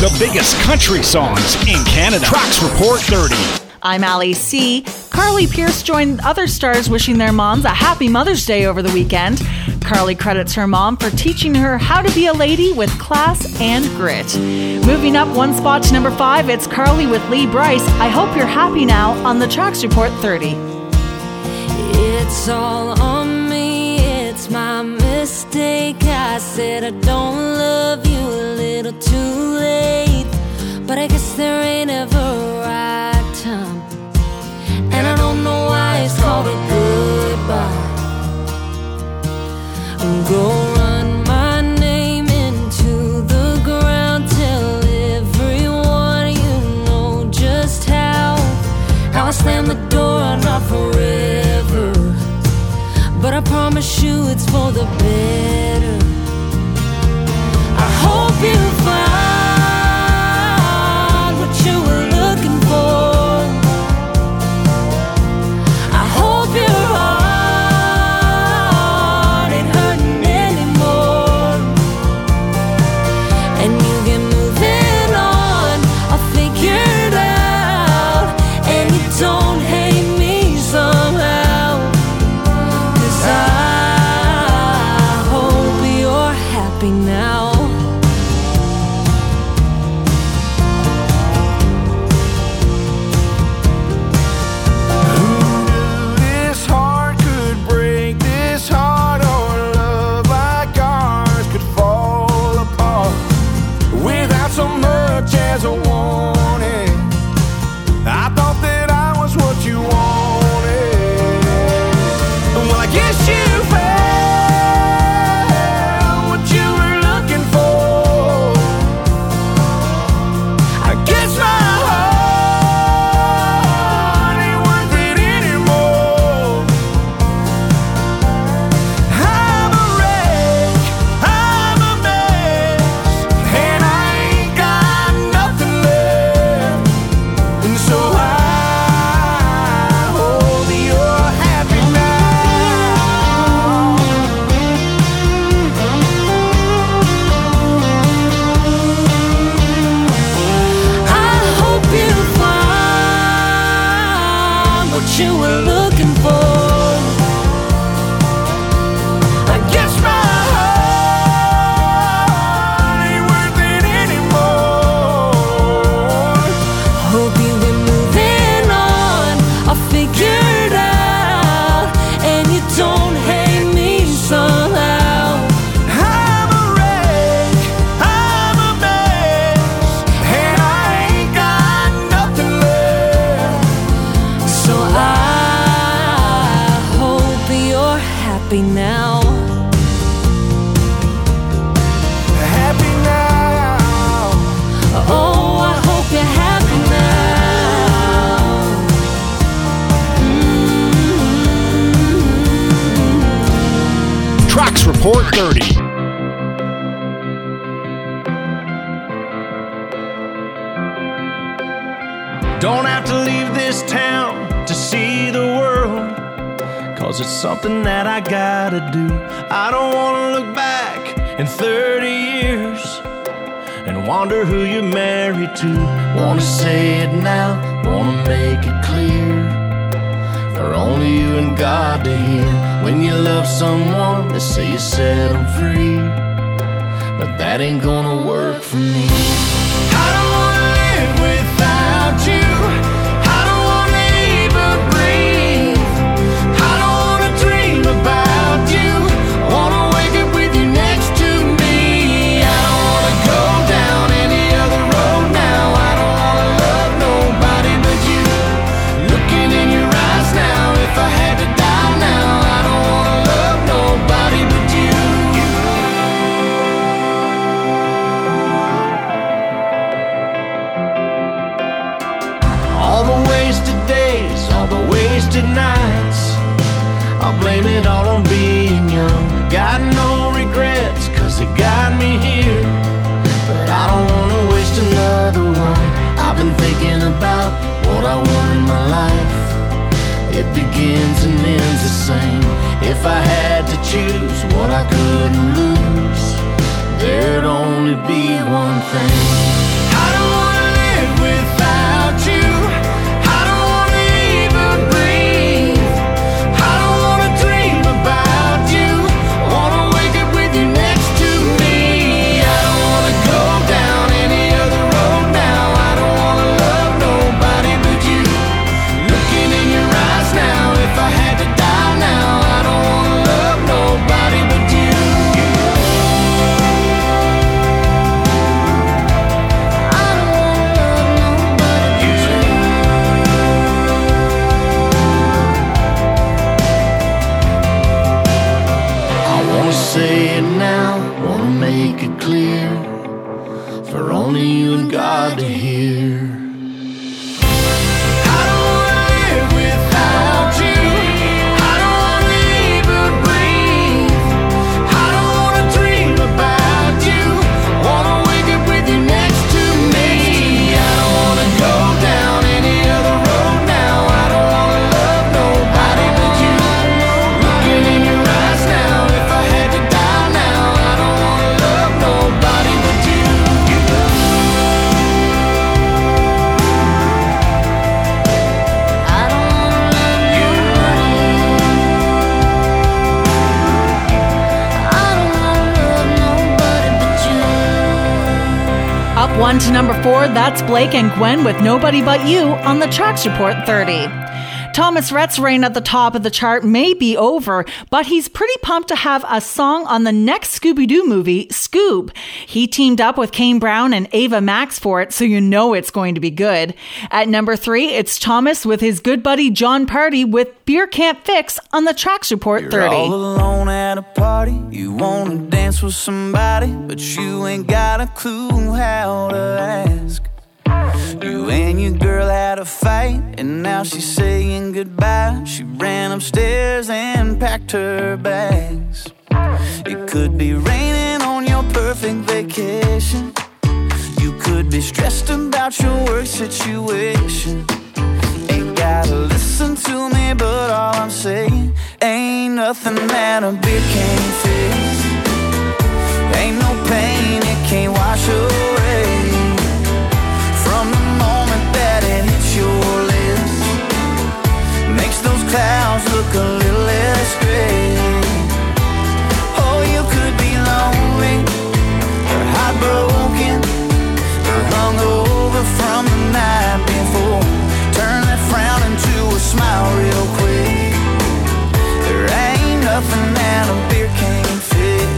the biggest country songs in Canada. Tracks Report 30. I'm Allie C. Carly Pearce joined other stars wishing their moms a happy Mother's Day over the weekend. Carly credits her mom for teaching her how to be a lady with class and grit. Moving up one spot to number 5, it's Carly with Lee Brice. I hope you're happy now on the Tracks Report 30. It's all on me, it's my mistake. I said I don't love you a little too late, but I guess there ain't ever a right time, and I don't know why it's called a goodbye. Go run my name into the ground, tell everyone you know just how I slam the door, not forever, but I promise you it's for the better. I hope you find what you were looking for. I hope your heart ain't hurting anymore, and you get moving on, I'll figure it out, and you don't hate me somehow, 'cause I hope you're happy now. As a warning, I thought that I was what you wanted. Well, I guess you found what you were looking for. I guess my heart ain't worth it anymore. I'm a wreck, I'm a mess, and I ain't got nothing left. And so I hope you're happy now. I hope you find what you were looking for. I guess my heart ain't worth it anymore. Hope you get moving on, I'll figure it out, and you don't hate me somehow. I'm a wreck, I'm a mess, and I ain't got nothing left. So I hope you're happy now. Happy now. Oh, I hope you're happy now. Tracks Report 30. Don't have to leave this town to see the world, 'cause it's something that I gotta do. I don't wanna look back in 30 years and wonder who you're married to. Wanna say it now, wanna make it clear, for only you and God to hear. When you love someone, they say you set them free, but that ain't gonna work for me. I don't wanna live without you. I don't wanna even breathe. I don't wanna dream about you. I wanna wake up with you next to me. I don't wanna go down any other road now. I don't wanna love nobody but you. Looking in your eyes now, if I had to die now, I don't wanna love nobody but you. All the wasted days, all the wasted nights, I'll blame it all on being young. Got no regrets, 'cause it got me here, but I don't wanna waste another one. I've been thinking about what I want in my life. It begins and ends the same. If I had to choose what I couldn't lose, there'd only be one thing. I from God to hear. I don't wanna live without you. I don't wanna live or breathe. I don't wanna dream about you. Wanna wake up with you next to me. I don't wanna go down any other road now. I don't wanna love nobody but you. Looking in your eyes now, if I had to die now, I don't wanna love nobody but you. I don't wanna love you. I don't wanna love nobody but you. Up 1 to number 4, that's Blake and Gwen with Nobody But You on the Tracks Report 30. Thomas Rhett's reign at the top of the chart may be over, but he's pretty pumped to have a song on the next Scooby-Doo movie, Scoob. He teamed up with Kane Brown and Ava Max for it, so you know it's going to be good. At number 3, it's Thomas with his good buddy John Party with Beer Can't Fix on the Tracks Report 30. You're all alone at a party. You want to dance with somebody, but you ain't got a clue how to ask. You and your girl had a fight, and now she's saying goodbye. She ran upstairs and packed her bags. It could be raining on your perfect vacation. You could be stressed about your work situation. Ain't gotta listen to me, but all I'm saying, ain't nothing that a beer can't fix. Ain't no pain it can't wash away. From the moment that it hits your lips, makes those clouds look a little less gray. Oh, you could be lonely, or heartbroken, or hungover from the night before. Turn that frown into a smile real quick. There ain't nothing that a beer can't fix.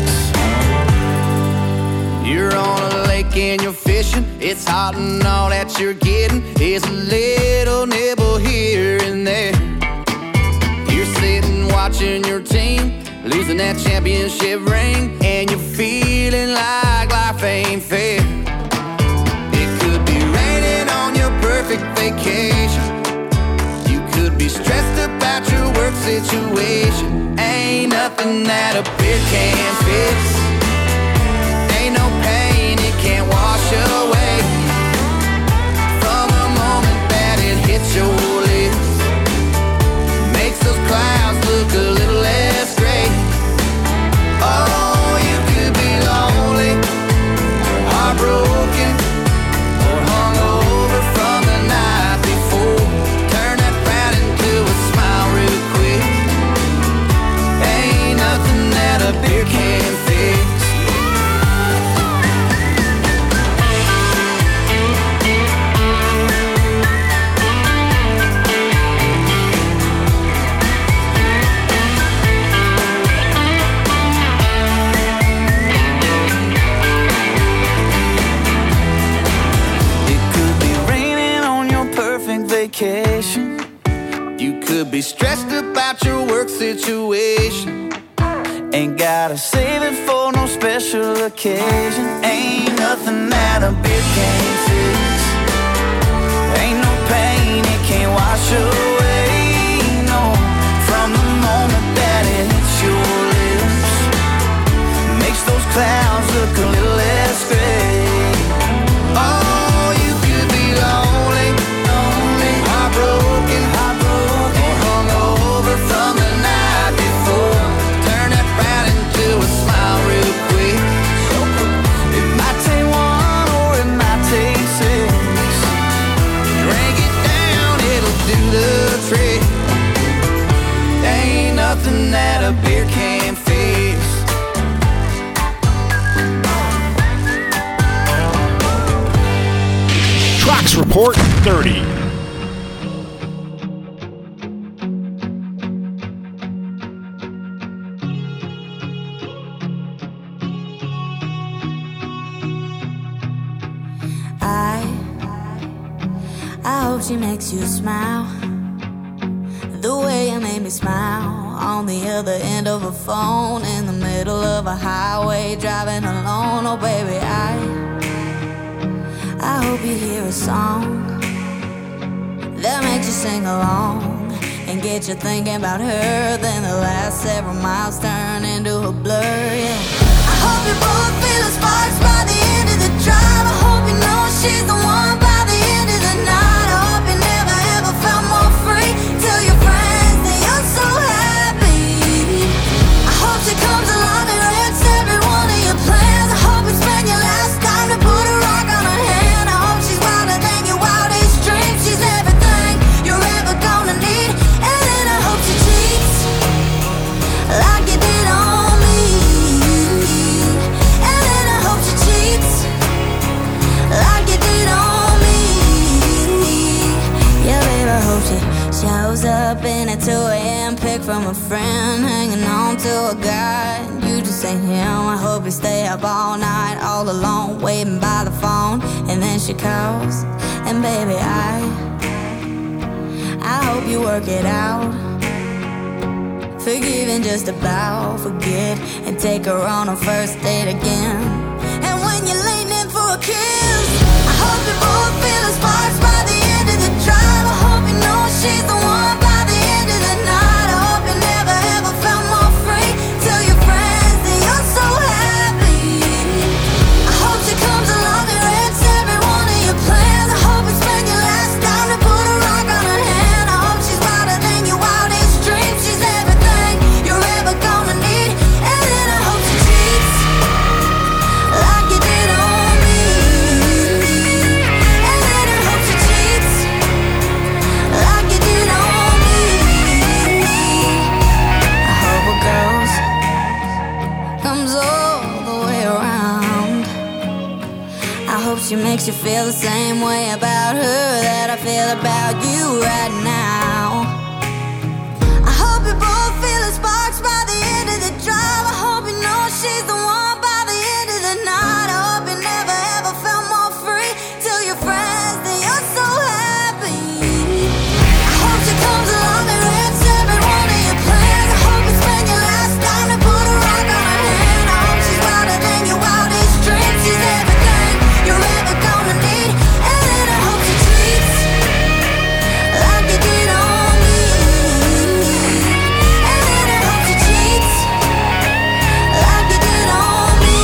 You're on a lake and you're fishing. It's hot and all that you're getting is a little nibble here and there. You're sitting watching your team losing that championship ring, and you're feeling like life ain't fair. It could be raining on your perfect vacation. You could be stressed about your work situation. Ain't nothing that a beer can't fix. Ain't no pain it can't wash away. From the moment that it hits your lips, makes those clouds look a little less gray. Oh, you could be lonely, or heartbroken, or hungover from the night before. Turn that frown into a smile real quick. Ain't nothing that a beer can't fix. Vacation. You could be stressed about your work situation. Ain't gotta save it for no special occasion. Ain't nothing that a beer can't fix. Ain't no pain it can't wash away. No, from the moment that it hits your lips, makes those clouds look a little less gray. Oh, you could be lonely, heartbroken, or hungover from the night before. Turn that frown into a smile real quick. It might take one or it might take 6. Drink it down, it'll do the trick. Ain't nothing that a beer can't fix. Tracks Report 30. I hope she makes you smile the way you made me smile on the other end of a phone in the middle of a highway driving alone. Oh baby, I I hope you hear a song that makes you sing along and get you thinking about her. Then the last several miles turn into a blur, yeah. I hope you both feel the sparks by the end of the drive. I hope you know she's the one by the end of the night. I hope you never ever felt more free. Tell your friends that you're so happy. I hope she comes along and wrecks every one of your plans. I hope you spend your last time to put a rock on her hand. I hope she's wilder than your wildest dreams. She's everything you're ever gonna need. And then I hope she cheats like you did on me. And then I hope she cheats like you did on me. Yeah, babe, I hope she shows up in at 2 a.m. pick from a friend, hanging on to a guy. You just ain't him. I hope you stay up all night, all alone, waiting by the phone. And then she calls, and baby, I hope you work it out. Forgive and just about forget, and take her on a first date again. And when you're leaning in for a kiss, I hope you both feel the sparks by the end of the drive. I hope you know she's the one by the end of the night. I hope you never ever felt more free. Tell your friends that you're so happy. I hope she comes along and wrecks every one of your plans. I hope you spend your last time to put a rock on her hand. I hope she's wilder than your wildest dreams. She's everything you're ever gonna need. And then I hope she cheats like you did on me. And then I hope she cheats like you did on me. I hope a girl's comes all the way around. I hope she makes you feel the same way about her that I feel about you right now. I hope you both feel the sparks by the end of the drive. I hope you know she's the one by the end of the night. I hope you never ever felt more free. Tell your friends that you're so happy. I hope she comes along and wrecks every one of your plans. I hope you spend your last time to put a rock on her hand. I hope she's wilder than your wildest dreams. She's everything you're ever gonna need. And then I hope she cheats like you did on me. And then I hope she cheats like you did on me.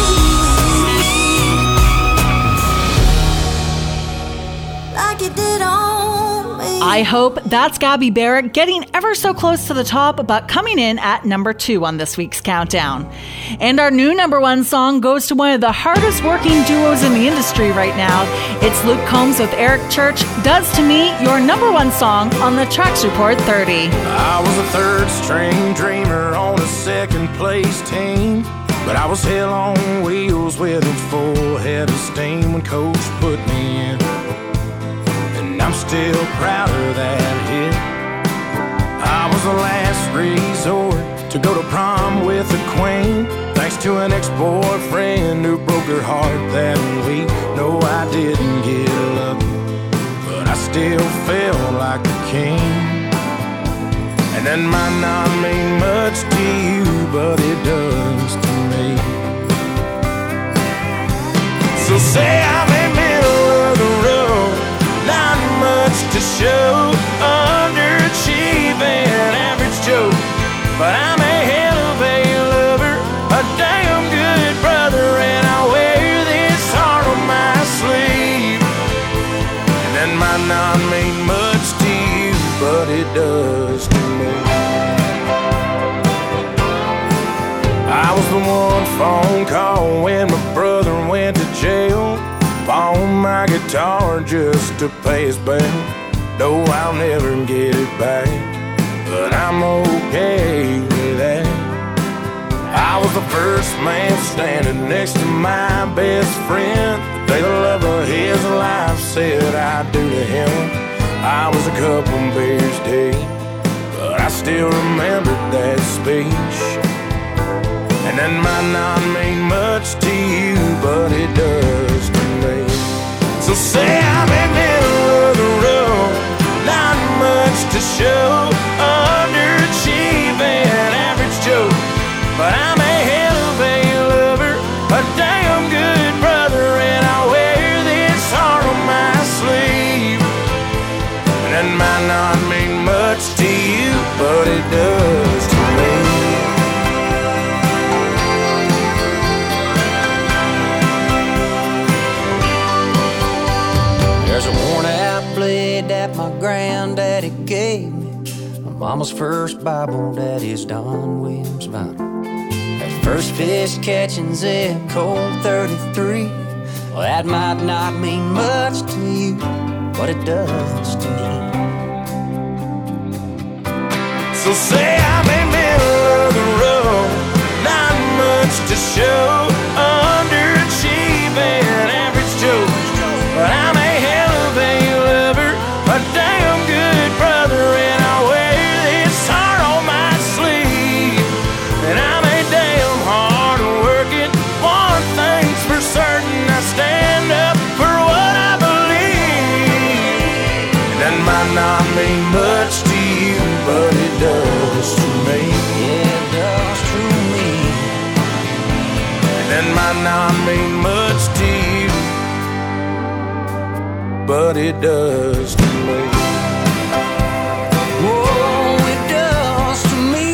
Like you did on me. I hope that's Gabby Barrett getting ever so close to the top, but coming in at number 2 on this week's countdown. And our new number 1 song goes to one of the hardest working duos in the industry right now. It's Luke Combs with Eric Church, Does to Me, your number 1 song on the Tracks Report 30. I was a third string dreamer on a second place team, but I was hell on wheels with a full head of steam when coach put me in. And I'm still proud of that hit. I was the last resort to go to prom with a queen, thanks to an ex-boyfriend who broke her heart that week. No, I didn't get lucky, but I still felt like a king. And that might not mean much to you, but it does to me. So say I'm in the middle of the road, not much to show, underachieving, average Joe, but I'm a hell of a lover, a damn good brother, and I wear this heart on my sleeve. And that might not mean much to you, but it does to me. I was the one phone call when my brother went to jail, pawned my guitar just to pay his bail. No, I'll never get it back, but I'm okay with that. I was the first man standing next to my best friend the day the love of his life said I do to him. I was a couple beers deep, but I still remember that speech. And that might not mean much to you, but it does to me. So say I'm in the middle of the road, not much to show, underachieving, average Joe, but I'm a hell of a lover, a damn good brother, and I wear this heart on my it does to me. There's a worn-out blade that my granddaddy gave me, my mama's first Bible, daddy's Don Williams Bible. That first fish catching zip code 33, well, that might not mean much to you, but it does to me. So say I'm in middle of the road, not much to show, underachieving average Joe, but I'm a hell of a lover, a damn good brother, and I wear this heart on my sleeve. And I'm a damn hard working, one thing's for certain, I stand up for what I believe. And that might not mean much to you, but it does to me. Yeah, it does to me. And that might not mean much to you, but it does to me. Oh, it does to me.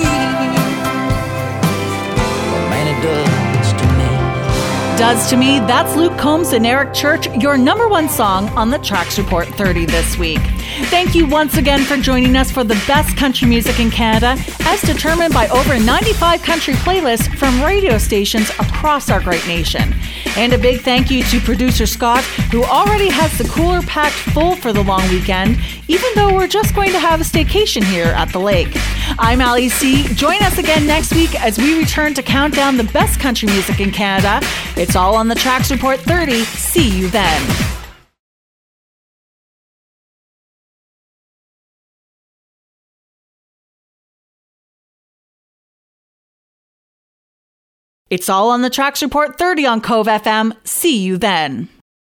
Oh, man, it does to me. Does to Me, that's Luke Combs and Eric Church, your number one song on the Tracks Report 30 this week. Thank you once again for joining us for the best country music in Canada, as determined by over 95 country playlists from radio stations across our great nation. And a big thank you to producer Scott, who already has the cooler packed full for the long weekend, even though we're just going to have a staycation here at the lake. I'm Ali C. Join us again next week as we return to count down the best country music in Canada. It's all on the Tracks Report 30. See you then. It's all on the Tracks Report 30 on Cove FM. See you then.